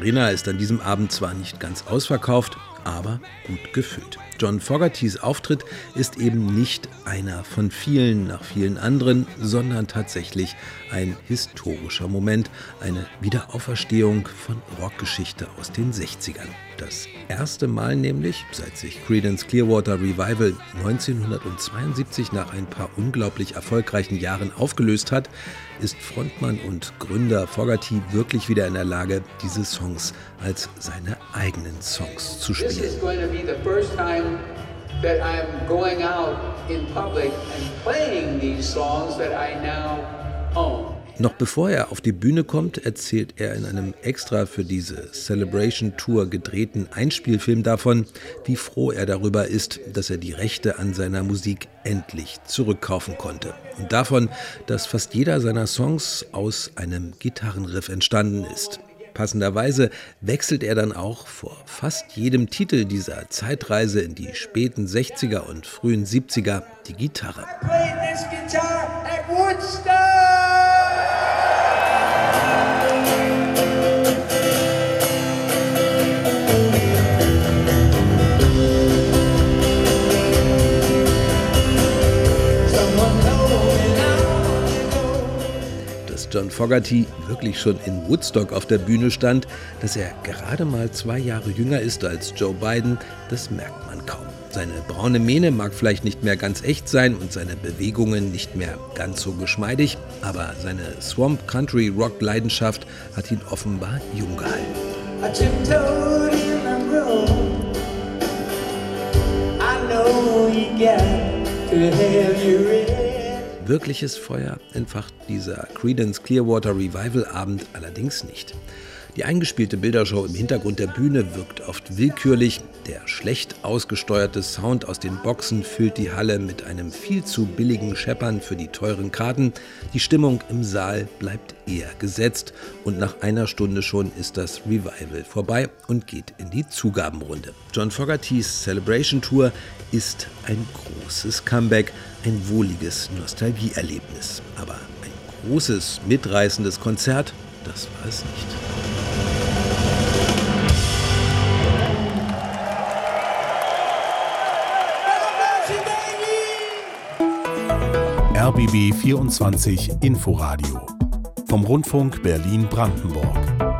Arena ist an diesem Abend zwar nicht ganz ausverkauft, aber gut gefüllt. John Fogertys Auftritt ist eben nicht einer von vielen nach vielen anderen, sondern tatsächlich ein historischer Moment, eine Wiederauferstehung von Rockgeschichte aus den 60ern. Das erste Mal nämlich, seit sich Creedence Clearwater Revival 1972 nach ein paar unglaublich erfolgreichen Jahren aufgelöst hat, ist Frontmann und Gründer Fogerty wirklich wieder in der Lage, diese Songs als seine eigenen Songs zu spielen. This is going to be the first time that I'm going out in public and playing these songs that I now own. Noch bevor er auf die Bühne kommt, erzählt er in einem extra für diese Celebration Tour gedrehten Einspielfilm davon, wie froh er darüber ist, dass er die Rechte an seiner Musik endlich zurückkaufen konnte. Und davon, dass fast jeder seiner Songs aus einem Gitarrenriff entstanden ist. Passenderweise wechselt er dann auch vor fast jedem Titel dieser Zeitreise in die späten 60er und frühen 70er die Gitarre. I played this guitar at Woodstock! John Fogerty wirklich schon in Woodstock auf der Bühne stand, dass er gerade mal 2 Jahre jünger ist als Joe Biden, das merkt man kaum. Seine braune Mähne mag vielleicht nicht mehr ganz echt sein und seine Bewegungen nicht mehr ganz so geschmeidig, aber seine Swamp Country Rock Leidenschaft hat ihn offenbar jung gehalten. I tiptoed in the room. I know you got to have your ring. Wirkliches Feuer entfacht dieser Creedence Clearwater Revival Abend allerdings nicht. Die eingespielte Bildershow im Hintergrund der Bühne wirkt oft willkürlich. Der schlecht ausgesteuerte Sound aus den Boxen füllt die Halle mit einem viel zu billigen Scheppern für die teuren Karten. Die Stimmung im Saal bleibt eher gesetzt und nach einer Stunde schon ist das Revival vorbei und geht in die Zugabenrunde. John Fogertys Celebration Tour ist ein großes Comeback, ein wohliges Nostalgieerlebnis. Aber ein großes, mitreißendes Konzert, das war es nicht. RBB 24 Inforadio vom Rundfunk Berlin-Brandenburg.